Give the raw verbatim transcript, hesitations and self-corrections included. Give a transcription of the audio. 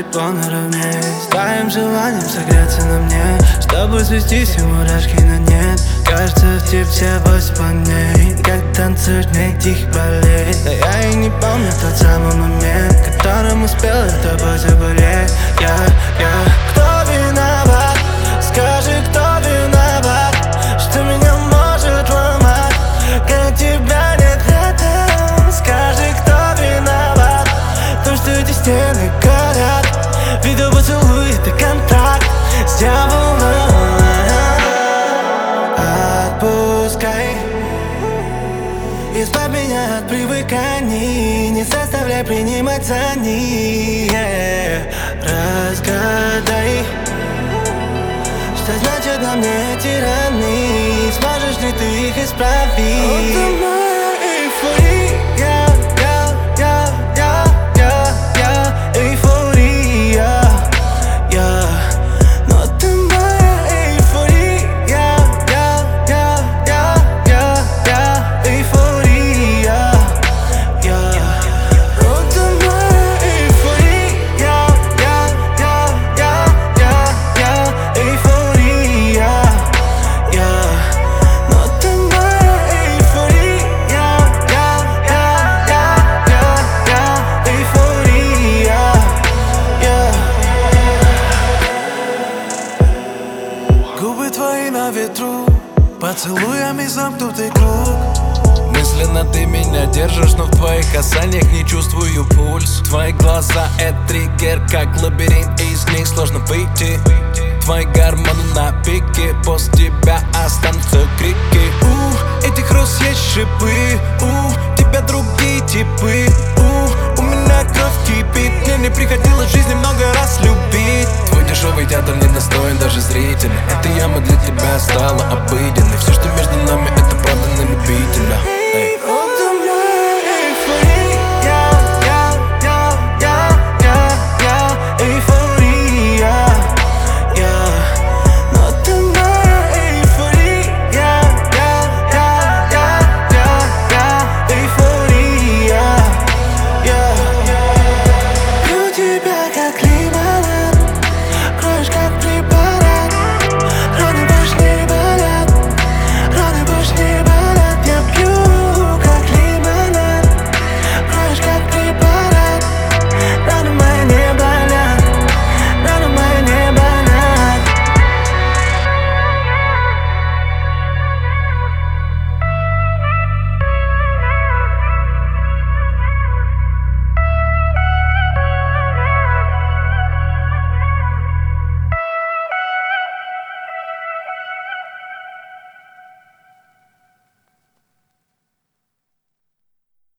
тепло наравне. С твоим желанием согреться на мне, чтобы свести все мурашки на нет. Кажется, в тебе все восемь планет, как танцуешь мне тихих болей. Да я и не помню тот самый момент, которым успел я тобой заболеть. Я, я Кто виноват? Скажи, кто виноват, что меня может ломать, когда тебя нет рядом? Скажи, кто виноват, то, что эти стены горят, видео поцелуй — это контракт с дьяволом. Отпускай, избавь меня от привыканий, не заставляй принимать за них. Разгадай, что значит на мне эти раны, сможешь ли ты их исправить? Это моя эйфория, я, я, я, я, я, эйфория, я. Но ты моя эйфория, я, я, я, я, я, эйфория, я. Но ты моя эйфория, я, я, я, я, я, эйфория, я. Но ты моя эйфория, я, я, я, я, я, эйфория, я. Губы твои на ветру, поцелуями замкнутый круг. Мысленно ты меня держишь, но в твоих касаниях не чувствую пульс. Твои глаза — это триггер, как лабиринт, из них сложно выйти. Твои гормоны на пике, после тебя останутся крики. У этих роз есть шипы, у тебя другие типы. У, у меня кровь кипит, мне не приходилось в жизни много раз любить. Твой дешевый театр не достоин даже зрителя, эта яма для тебя стала обыденной.